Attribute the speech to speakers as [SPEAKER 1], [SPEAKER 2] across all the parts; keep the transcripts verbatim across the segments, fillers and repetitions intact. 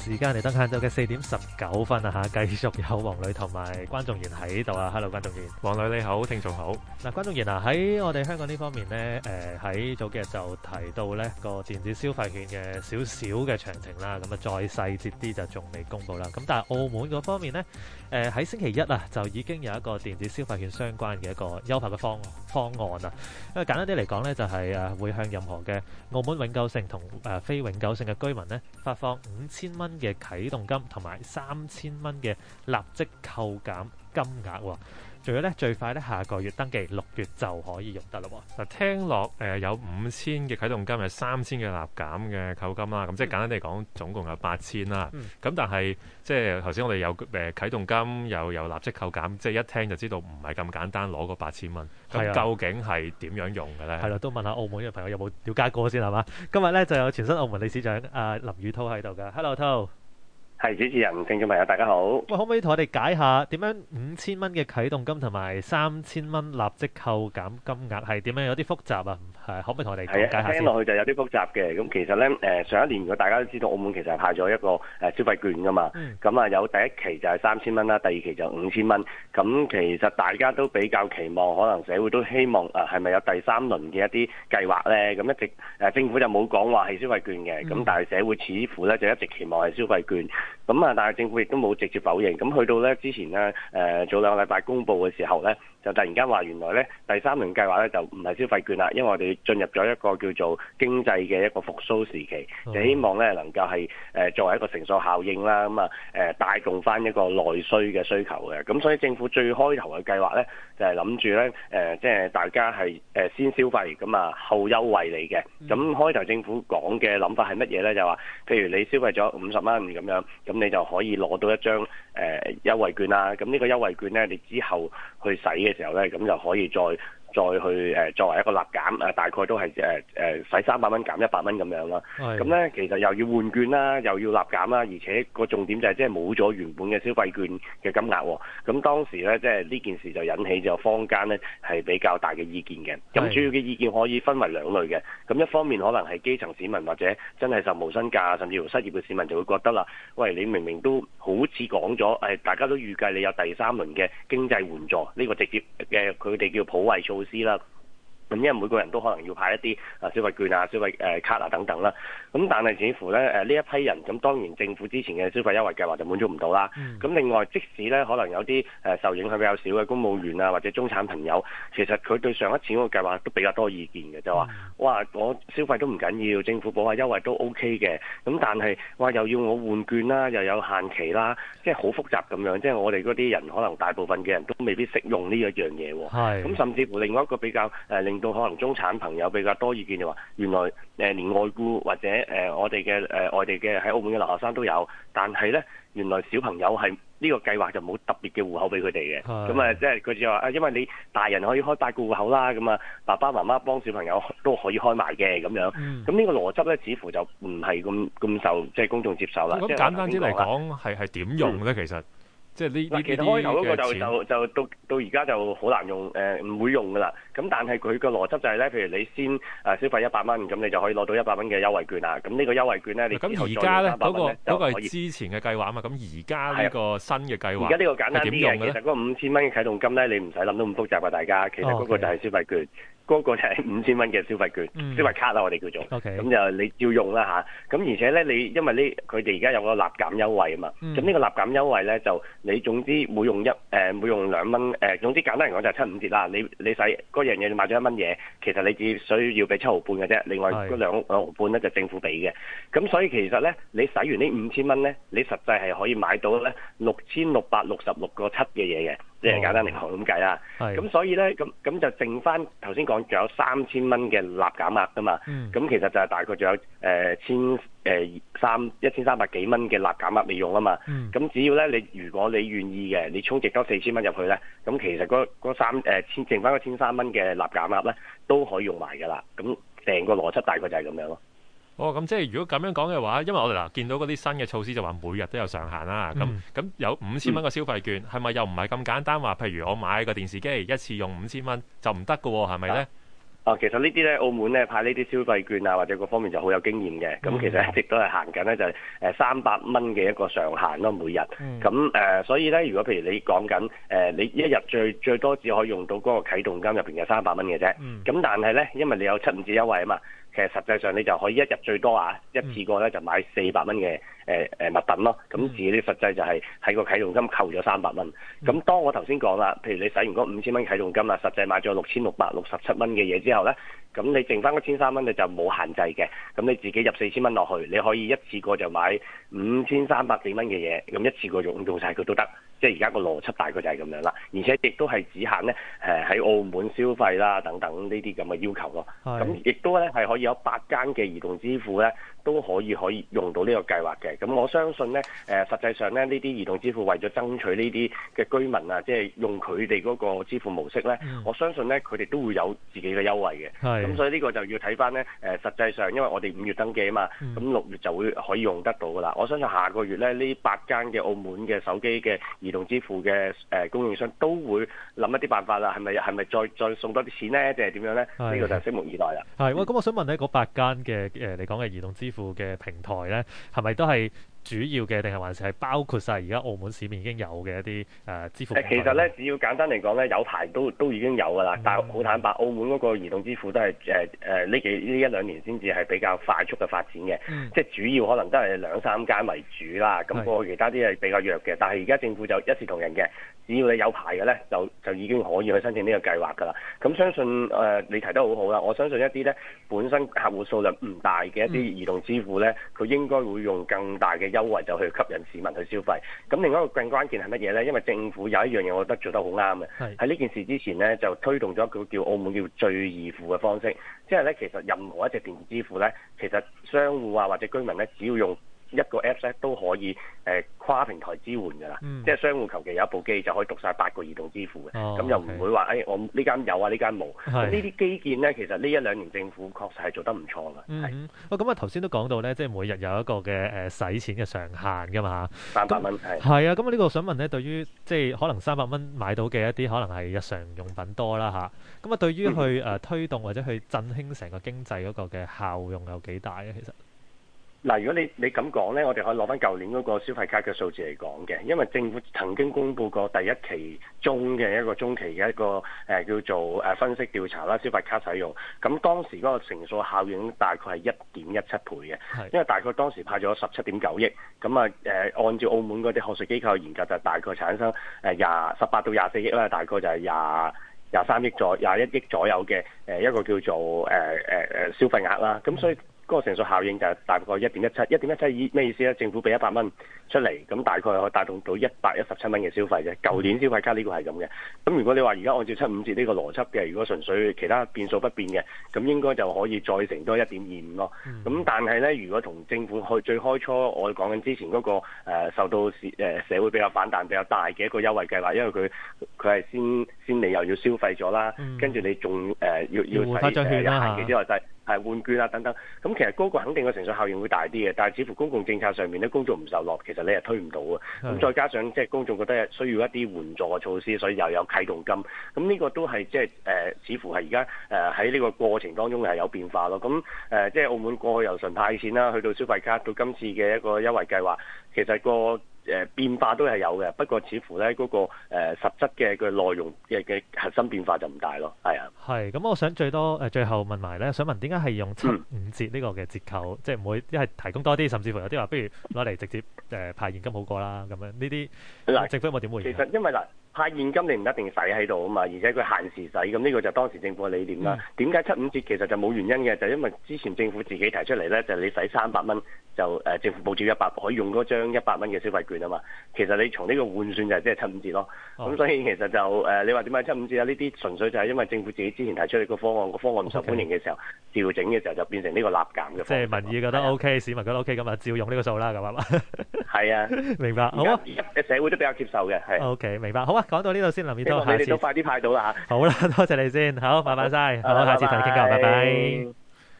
[SPEAKER 1] 時間嚟到晏晝嘅四點十九分啊嚇，繼續有黃磊同埋關仲賢喺度啊。Hello， 關仲賢。
[SPEAKER 2] 黃磊你好，聽眾好。
[SPEAKER 1] 嗱，關仲賢啊，喺我哋香港呢方面呢，誒喺早幾日就提到呢個電子消費券嘅少少嘅詳情啦，咁啊再細節啲就仲未公布啦。咁但係澳門嗰方面呢，誒喺星期一啊就已經有一個電子消費券相關嘅一個優化嘅方方案啊。因為簡單啲嚟講呢，就係誒會向任何嘅澳門永久性同誒非永久性嘅居民呢，發放五千蚊嘅啟動金同埋三千蚊嘅立即扣減金額喎。仲有咧，最快咧下個月登記，六月就可以用得啦。
[SPEAKER 2] 嗱，聽落誒有五千嘅啟動金，有三千嘅立減嘅扣金啦。咁即係簡單地講，總共有八千啦。咁、嗯、但係即係頭先我哋有誒啟動金，又有立即扣減，即係一聽就知道唔係咁簡單攞嗰八千蚊。咁究竟係點樣用嘅咧？
[SPEAKER 1] 係啦，都問下澳門嘅朋友有冇了解過先係嘛？今日咧就有全新澳門理事長阿林宇滔喺度㗎。Hello， 滔。
[SPEAKER 3] 係主持人，聽眾朋友大家好。
[SPEAKER 1] 喂，可唔可以同我哋解下點樣五千蚊嘅啟動金同埋三千蚊立即扣減金額係點樣？有啲複雜啊，係可唔可以同我哋解下先？
[SPEAKER 3] 聽落去就有啲複雜嘅。咁其實咧，誒、呃、上一年如果大家都知道，澳門其實係派咗一個誒消費券噶嘛。咁、嗯、啊有第一期就係三千蚊啦，第二期就五千蚊。咁其實大家都比較期望，可能社會都希望誒係咪有第三輪嘅一啲計劃咧？咁一直誒、呃、政府就冇講話係消費券嘅，咁、嗯、但係社會似乎咧就一直期望係消費券。咁啊，但係政府亦都冇直接否認。咁去到咧之前咧，誒、呃、早兩個禮拜公佈嘅時候咧，就突然間話原來咧第三輪計劃咧就唔係消費券啦，因為我哋進入咗一個叫做經濟嘅一個復甦時期，嗯、就希望咧能夠係誒作為一個乘數效應啦，咁啊誒帶動翻一個內需嘅需求嘅。咁所以政府最開頭嘅計劃咧就係諗住咧誒，即係大家係誒先消費，咁啊後優惠嚟嘅。咁、嗯、開頭政府講嘅諗法係乜嘢咧？就話譬如你消費咗五十蚊咁樣，咁你就可以攞到一張誒、呃、優惠券啦。咁呢個優惠券咧，你之後去使嘅時候咧，咁就可以再再去誒、呃、作為一個立減誒、呃，大概都係誒誒使三百蚊減一百蚊咁樣啦。咁咧其實又要換券啦，又要立減啦，而且個重點就係即係冇咗原本嘅消費券嘅金額喎。咁當時咧即係呢件事就引起咗坊間咧係比較大嘅意見嘅。咁主要嘅意見可以分為兩類嘅。咁一方面可能係基層市民或者真係受無薪假甚至乎失業嘅市民就會覺得啦，喂，你明明都好似講咗誒，大家都預計你有第三輪嘅經濟援助，呢、這個直接嘅佢哋叫普惠措施啦。咁因為每個人都可能要派一啲啊消費券啊、消費誒卡啊等等啦。咁但係似乎咧誒呢一批人，咁當然政府之前嘅消費優惠計劃就滿足唔到啦。咁、嗯、另外即使咧可能有啲誒受影響比較少嘅公務員啊或者中產朋友，其實佢對上一次嗰個計劃都比較多意見嘅，就話、嗯、哇我消費都唔緊要，政府補下優惠都 OK 嘅。咁但係哇又要我換券啦，又有限期啦，即係好複雜咁樣。即係我哋嗰啲人可能大部分嘅人都未必識用呢一樣嘢喎。咁甚至乎另外一個比較誒、呃、令到可能中產朋友比較多意見就話，原來誒、呃、連外僱或者誒、呃、我哋嘅誒外地嘅喺澳門嘅留學生都有，但係咧原來小朋友係呢個計劃就冇特別嘅戶口俾佢哋嘅。咁啊即係佢就話啊，因為你大人可以開八個戶口啦，咁啊爸爸媽媽幫小朋友都可以開埋嘅咁樣。咁、嗯、呢個邏輯咧，似乎就唔係咁咁受即係、就是、公眾接受啦。
[SPEAKER 2] 咁簡單啲嚟講，係係點用咧？嗯、其實？即係呢呢
[SPEAKER 3] 其實開頭嗰個就就就到到而家就好難用，誒、呃、唔會用噶啦。咁但係佢個邏輯就係、是、咧，譬如你先誒消費一百蚊，咁你就可以攞到一百蚊嘅優惠券啦。咁呢個優惠券咧，你之後再用三百蚊咧就可以。嗰個嗰個係之前嘅計劃啊嘛。咁而家呢個新嘅計劃，而家呢個簡單啲嘅，其實嗰個五千蚊嘅啟動金咧，你唔使諗到咁複雜㗎，大家。其實嗰個就係消費券。哦 okay. 嗰個就係五千蚊嘅消費券、嗯、消費卡啦，我哋叫做。咁、okay. 就你要用啦嚇。咁、啊、而且咧，你因為呢佢哋而家有個立減優惠啊嘛。咁、嗯、呢個立減優惠咧，就你總之每用一誒、呃、每用兩蚊誒，總之簡單嚟講就係七五折啦。你你使嗰樣嘢你買咗一蚊嘢，其實你只需要俾七毫半嘅啫。另外嗰兩兩毫半咧就政府俾嘅。咁所以其實咧，你使完呢五千蚊咧，你實際係可以買到咧六千六百六十六個七嘅嘢嘅。即係簡單嚟講咁計啦，咁所以咧，咁咁就剩翻頭先講，仲有三千蚊嘅立減額噶嘛，咁、嗯、其實就係大概仲有誒千誒三一千三百幾蚊嘅立減額未用啊嘛，咁、嗯、只要咧你如果你願意嘅，你充值多四千蚊入去咧，咁其實嗰嗰三誒千剩翻嗰千三蚊嘅立減額咧都可以用埋噶啦，咁成個邏輯大概就係咁樣咯。
[SPEAKER 2] 哦，咁即係如果咁樣講嘅話，因為我哋嗱見到嗰啲新嘅措施就話每日都有上限啦。咁咁、嗯、有五千蚊嘅消費券，係、嗯、咪又唔係咁簡單話？譬如我買個電視機一次用五千蚊就唔得㗎喎，係咪咧？
[SPEAKER 3] 啊，其實呢啲咧，澳門咧派呢啲消費券啊，或者各方面就好有經驗嘅。咁、嗯、其實一直都係行緊咧，就係誒三百蚊嘅一個上限咯，每日。咁誒、嗯呃，所以咧，如果譬如你講緊誒，你一日最最多只可以用到嗰個啟動金入邊嘅三百蚊嘅啫。咁、嗯、但係咧，因為你有七五折優惠啊嘛，其實實際上你就可以一日最多啊，一次過咧就買四百蚊嘅誒誒物品咯。咁自己實際就係喺個啟動金扣咗三百蚊。咁、嗯、當我頭先講啦，譬如你使完嗰五千蚊啟動金啦，實際買咗六千六百六十七蚊嘅嘢之後咧，咁你剩翻嗰千三蚊你就冇限制嘅。咁你自己入四千蚊落去，你可以一次過就買五千三百幾蚊嘅嘢，咁一次過用用曬佢都得。即係而家個邏輯大概就係咁樣啦，而且亦都係只限咧誒喺澳門消費啦等等呢啲咁嘅要求咯。咁亦都咧係可以有八間嘅移動支付咧都可以可以用到呢個計劃嘅。咁我相信咧誒、呃、實際上咧呢啲移動支付為咗爭取呢啲嘅居民啊，即係用佢哋嗰個支付模式咧，嗯、我相信咧佢哋都會有自己嘅優惠嘅。咁所以呢個就要睇翻咧誒實際上，因為我哋五月登記啊嘛，咁六、嗯、月就會可以用得到噶啦。我相信下個月咧呢八間嘅澳門嘅手機嘅移動支付嘅誒供應商都會諗一啲辦法啦，係咪係咪再再送多啲錢咧，定係點樣咧？呢個就拭目以待啦。
[SPEAKER 1] 係，喂，咁我想問咧，嗰八間嘅誒你講嘅移動支付嘅平台咧，係咪都係主要嘅，定係還是係包括晒而家澳門市面已經有嘅一啲誒、呃、支付平台？
[SPEAKER 3] 其實咧，只要簡單嚟講咧，有排都都已經有㗎啦。嗯、但係好坦白，澳門嗰個移動支付都係誒誒呢幾呢一兩年先至係比較快速嘅發展嘅，嗯、即係主要可能都係兩三間為主啦。咁過去其他啲係比較弱嘅，但係而家政府就一視同仁嘅。只要你有牌嘅咧，就就已經可以去申請呢個計劃㗎啦。咁相信誒、呃、你提得好好啦。我相信一啲咧本身客戶數量唔大嘅一啲移動支付咧，佢、嗯、應該會用更大嘅優惠就去吸引市民去消費。咁另外一個更關鍵係乜嘢咧？因為政府有一樣嘢，我覺得做得好啱嘅。喺呢是件事之前咧，就推動咗一個叫澳門叫最易付嘅方式。即係咧，其實任何一隻電子支付咧，其實商戶啊或者居民咧，只要用一個 Apps 咧都可以誒、呃、跨平台支援㗎啦，嗯、即係商戶求其有一部機就可以讀晒八個移動支付嘅，咁、哦、又唔會話誒、哎、我呢間有啊呢間冇。咁呢啲基建咧，其實呢一兩年政府確實係做得唔錯㗎。係、嗯，
[SPEAKER 1] 哦咁啊頭先都講到咧，即係每日有一個嘅誒使錢嘅上限㗎嘛，
[SPEAKER 3] 三百蚊係。
[SPEAKER 1] 係啊，咁啊呢個想問咧，對於即係可能三百蚊買到嘅一啲可能係日常用品多啦嚇，咁啊對於去誒、呃、推動或者去振興成個經濟嗰個嘅效用有幾大咧？其實？
[SPEAKER 3] 嗱，如果你你咁講咧，我哋可以攞翻舊年嗰個消費卡嘅數字嚟講嘅，因為政府曾經公布過第一期中嘅一個中期嘅一個誒、呃、叫做誒分析調查啦，消費卡使用，咁當時嗰個乘數效應大概係一點一七倍嘅，是因為大概當時派咗十七點九億，咁啊誒按照澳門嗰啲學術機構嘅研究就大概產生誒廿十八到廿四億啦，大概就係廿廿三億左廿一億左右嘅誒一個叫做誒誒誒消費額啦，咁所以。嗰個乘數效應就係大概一點一七，一點一七意咩意思咧？政府俾一百蚊出嚟，咁大概可以帶動到一百一十七蚊嘅消費啫。舊年消費卡呢個係咁嘅。咁如果你話而家按照七五折呢個邏輯嘅，如果純粹其他變數不變嘅，咁應該就可以再乘多一點二五咯。咁、嗯、但係咧，如果同政府去最開初我哋講緊之前嗰、那個、呃、受到市誒、呃、社會比較反彈比較大嘅一個優惠計劃，因為佢佢係先先你又要消費咗啦，嗯、跟住你仲誒、呃、要要使誒有限期之外就係。係換券啊等等，咁其實嗰個肯定個乘數效應會大啲嘅，但係似乎公共政策上面咧，公眾唔受落，其實你係推唔到嘅。咁的再加上即係公眾覺得需要一啲援助嘅措施，所以又有啟動金，咁呢個都係即係誒，似乎係而家誒喺呢個過程當中係有變化咯。咁誒、呃、即係澳門過去由純派錢啦，去到消費卡，到今次嘅一個優惠計劃，其實個誒、呃、變化都係有嘅，不過似乎咧嗰、那個誒、呃、實質嘅嘅內容嘅嘅核心變化就唔大咯，係啊。係，
[SPEAKER 1] 咁我想最多誒、呃、最後問埋咧，想問點解係用七五折呢個嘅折扣，嗯、即係唔會一係提供多啲，甚至乎有啲話不如攞嚟直接誒、呃、派現金好過啦，咁樣呢啲嗱政府有冇點回應？
[SPEAKER 3] 其實因為嗱。派現金你唔一定使喺度啊嘛，而且佢限時使，咁呢個就當時政府嘅理念啦。點解七五折其實就冇原因嘅，就因為之前政府自己提出嚟咧，就你使三百蚊就誒、呃、政府補貼一百，可以用嗰張一百蚊嘅消費券啊嘛。其實你從呢個換算就係即係七五折咯。咁、哦、所以其實就誒、呃、你話點解七五折啊？呢啲純粹就係因為政府自己之前提出嚟個方案，個方案唔受歡迎嘅時候，調 Okay. 整嘅時候就變成呢個立減嘅。
[SPEAKER 1] 即係民意覺得 O、OK, K，、啊、市民覺得 O K，咁啊照用呢個數啦，咁係嘛？
[SPEAKER 3] 係啊，
[SPEAKER 1] 明白。好啊，
[SPEAKER 3] 社會都比較接受嘅。係。O、
[SPEAKER 1] okay, K， 明白。好啊，講到呢度先，林宇滔，
[SPEAKER 3] 希望你哋都快啲派到啦嚇。
[SPEAKER 1] 好啦，多謝你先，好，拜拜晒，好，下次同你傾偈，拜拜。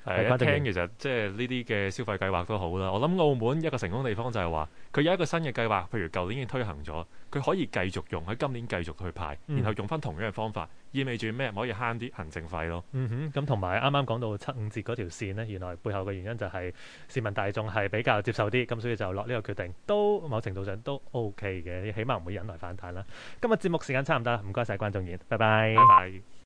[SPEAKER 2] 係一聽其實即係呢啲嘅消費計劃都好啦。我諗澳門一個成功地方就係話，佢有一個新嘅計劃，譬如舊年已經推行咗，佢可以繼續用喺今年繼續去派，
[SPEAKER 1] 嗯、
[SPEAKER 2] 然後用翻同樣嘅方法，意味住咩？可以慳啲行政費咯。
[SPEAKER 1] 嗯哼，咁同埋啱啱講到七五折嗰條線呢，原來背後嘅原因就係市民大眾係比較接受啲，咁所以就落呢個決定，都某程度上都 OK 嘅，起碼唔會引來反彈啦。今日節目時間差唔多啦，唔該晒關仲然，拜拜。
[SPEAKER 2] 拜拜。